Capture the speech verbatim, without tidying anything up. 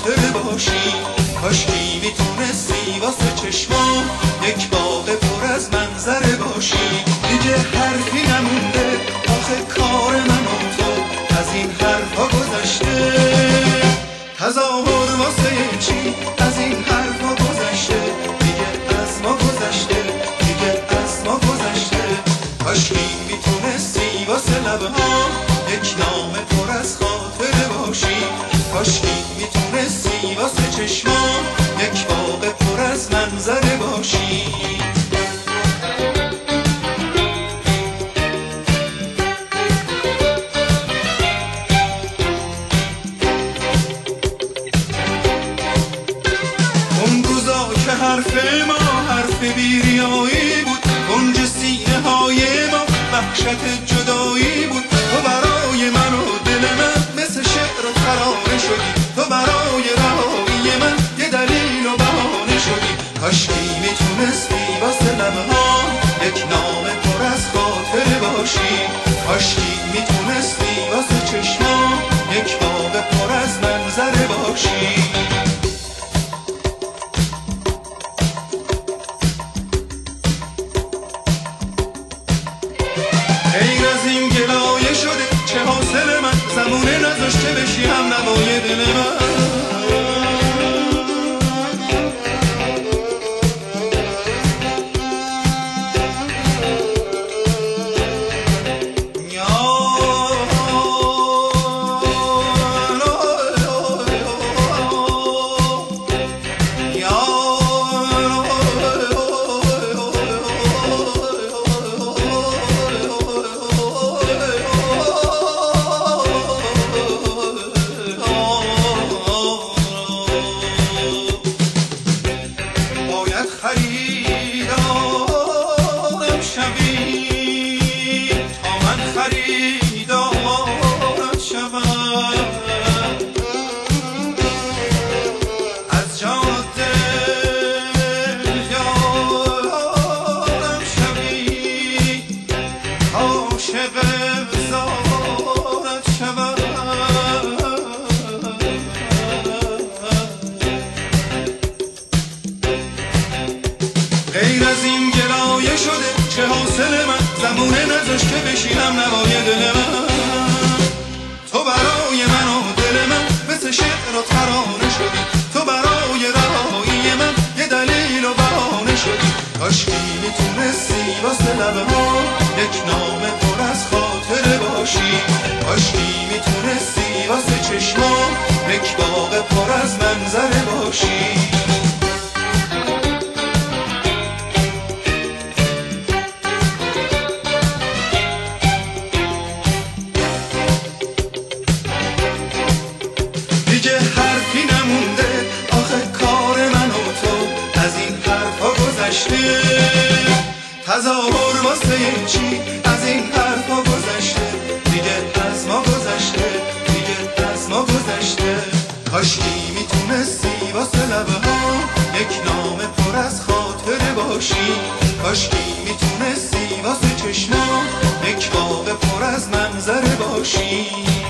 خاطره باشی. کاشکی میتونستی واسه چشمام یک باغ پر از منظره باشی. دیگه حرفی نمونده آخه کار من و تو از این حرفا گذشته. تظاهر واسه چی از این حرفا گذشته. دیگه از ما گذشته، دیگه از ما گذشته. کاشکی میتونستی واسه لبها یک نامه پر از خاطره باشی. کاشکی میتونستی واسه چشمام یک باغ پر از منظره باشی. حرف ما حرف بیریایی بود، گنج سینه های ما وحشت جدایی بود. تو برای من و دل من مثل شعر و ترانه شدی. تو برای رهایی من یه دلیل و بهانه شدی. کاشکی میتونستی واسه لبها یک نامه پر از خاطره باشی. کاشکی میتونستی واسه چشمام یک باغ پر از منظره باشی. غیر از این گلایه شده چه حاصل من، زمونه نذاشته بشی هم نوای دل من. خریدارم شوی تا من خریدارت شوم. از جان و دل یارم شوی عاشق زارت شوم. غیر از این گلایه شده چه حاصل من، زمونه نذاشته بشینم نوای دل من. تو برای من و دل من مثل شعر و ترانه شدی. تو برای رهایی من یه دلیل و بهانه شدی. کاشکی میتونستی واسه لبها یک نامه پر از خاطره باشی. کاشکی میتونستی واسه چشمام یک باغ پر از منظره باشی. دیگه حرفی نمونده آخه کار من و تو از این حرفا گذشته. تظاهر واسه چی از این حرفا گذشته. دیگه از ما گذشته، دیگه از ما گذشته. کاشکی میتونستی واسه لبها یک نامه پر از خاطره باشی. کاشکی میتونستی واسه چشمام یک باغ پر از منظره باشی.